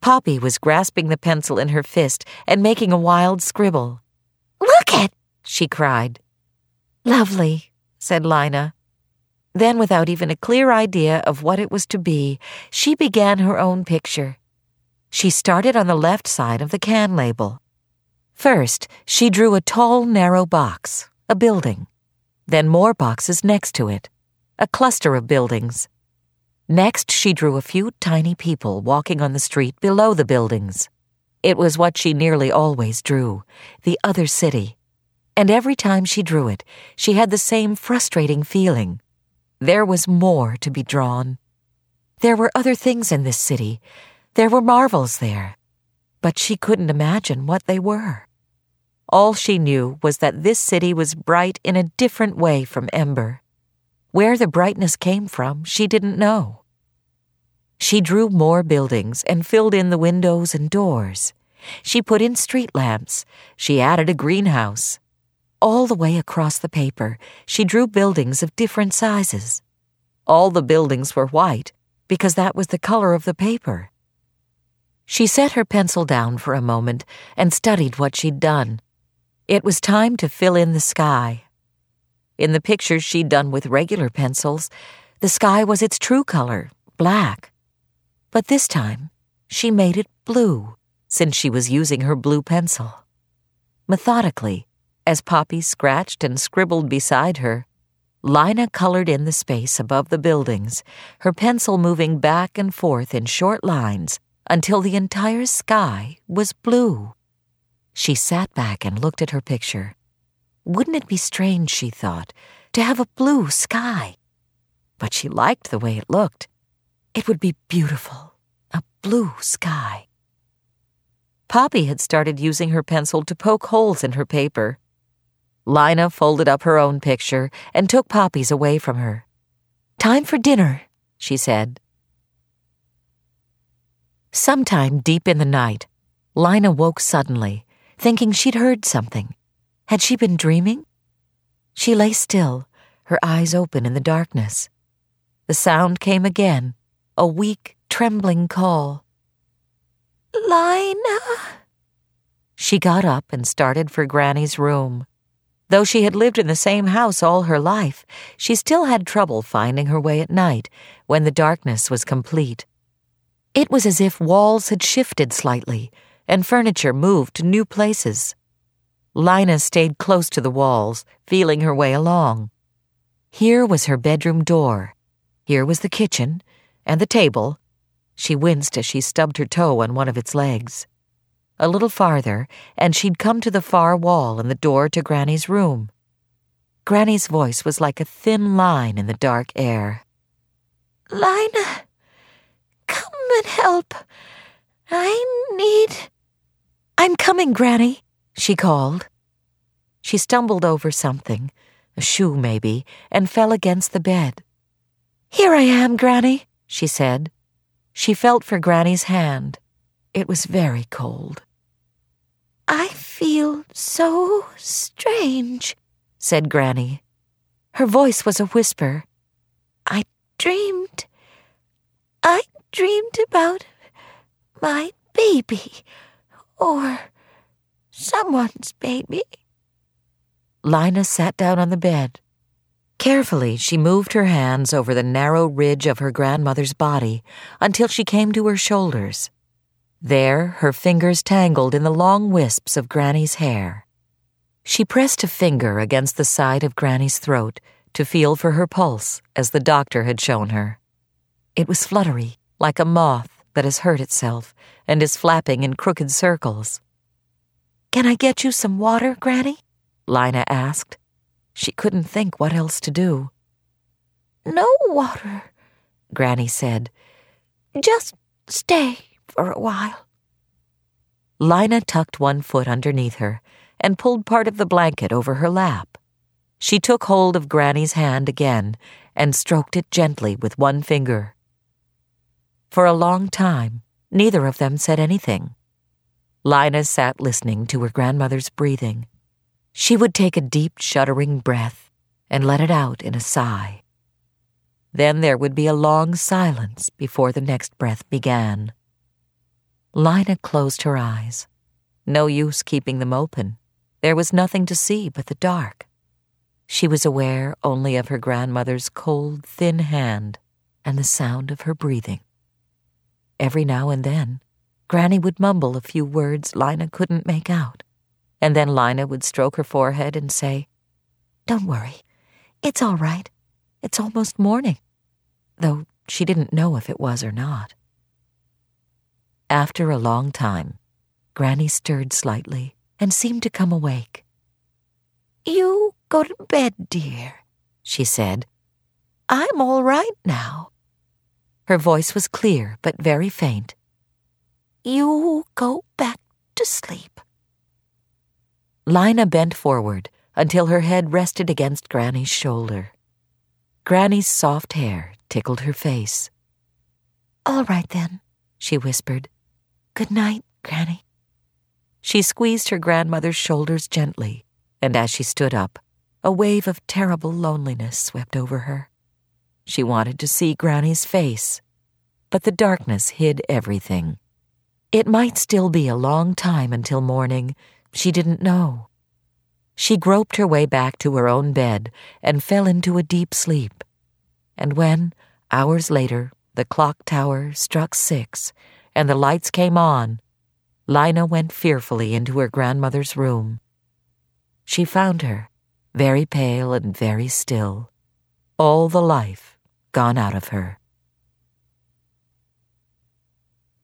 Poppy was grasping the pencil in her fist and making a wild scribble. "Look it!" she cried. "Lovely," said Lina. Then, without even a clear idea of what it was to be, she began her own picture. She started on the left side of the can label. First, she drew a tall, narrow box, a building. Then more boxes next to it, a cluster of buildings. Next, she drew a few tiny people walking on the street below the buildings. It was what she nearly always drew, the other city. And every time she drew it, she had the same frustrating feeling. There was more to be drawn. There were other things in this city. There were marvels there. But she couldn't imagine what they were. All she knew was that this city was bright in a different way from Ember. Where the brightness came from, she didn't know. She drew more buildings and filled in the windows and doors. She put in street lamps. She added a greenhouse. All the way across the paper, she drew buildings of different sizes. All the buildings were white, because that was the color of the paper. She set her pencil down for a moment and studied what she'd done. It was time to fill in the sky. In the pictures she'd done with regular pencils, the sky was its true color, black. But this time, she made it blue, since she was using her blue pencil. Methodically, as Poppy scratched and scribbled beside her, Lina colored in the space above the buildings, her pencil moving back and forth in short lines until the entire sky was blue. She sat back and looked at her picture. Wouldn't it be strange, she thought, to have a blue sky? But she liked the way it looked. It would be beautiful, a blue sky. Poppy had started using her pencil to poke holes in her paper. Lina folded up her own picture and took Poppy's away from her. "Time for dinner," she said. Sometime deep in the night, Lina woke suddenly, thinking she'd heard something. Had she been dreaming? She lay still, her eyes open in the darkness. The sound came again, a weak, trembling call. "Lina?" She got up and started for Granny's room. Though she had lived in the same house all her life, she still had trouble finding her way at night when the darkness was complete. It was as if walls had shifted slightly and furniture moved to new places. Lina stayed close to the walls, feeling her way along. Here was her bedroom door. Here was the kitchen and the table. She winced as she stubbed her toe on one of its legs. A little farther, and she'd come to the far wall and the door to Granny's room. Granny's voice was like a thin line in the dark air. "Lina, come and help. I'm coming, Granny," she called. She stumbled over something, a shoe maybe, and fell against the bed. "Here I am, Granny," she said. She felt for Granny's hand. It was very cold. "I feel so strange," said Granny. Her voice was a whisper. I dreamed about my baby, or someone's baby." Lina sat down on the bed. Carefully, she moved her hands over the narrow ridge of her grandmother's body until she came to her shoulders. There, her fingers tangled in the long wisps of Granny's hair. She pressed a finger against the side of Granny's throat to feel for her pulse, as the doctor had shown her. It was fluttery, like a moth that has hurt itself and is flapping in crooked circles. "Can I get you some water, Granny?" Lina asked. She couldn't think what else to do. "No water," Granny said. "Just stay for a while." Lina tucked one foot underneath her and pulled part of the blanket over her lap. She took hold of Granny's hand again and stroked it gently with one finger. For a long time, neither of them said anything. Lina sat listening to her grandmother's breathing. She would take a deep, shuddering breath and let it out in a sigh. Then there would be a long silence before the next breath began. Lina closed her eyes. No use keeping them open. There was nothing to see but the dark. She was aware only of her grandmother's cold, thin hand and the sound of her breathing. Every now and then, Granny would mumble a few words Lina couldn't make out, and then Lina would stroke her forehead and say, "Don't worry, it's all right. It's almost morning," though she didn't know if it was or not. After a long time, Granny stirred slightly and seemed to come awake. "You go to bed, dear," she said. "I'm all right now." Her voice was clear but very faint. "You go back to sleep." Lina bent forward until her head rested against Granny's shoulder. Granny's soft hair tickled her face. "All right then," she whispered. "Good night, Granny." She squeezed her grandmother's shoulders gently, and as she stood up, a wave of terrible loneliness swept over her. She wanted to see Granny's face, but the darkness hid everything. It might still be a long time until morning. She didn't know. She groped her way back to her own bed and fell into a deep sleep. And when, hours later, the clock tower struck 6 and the lights came on, Lina went fearfully into her grandmother's room. She found her, very pale and very still, all the life gone out of her.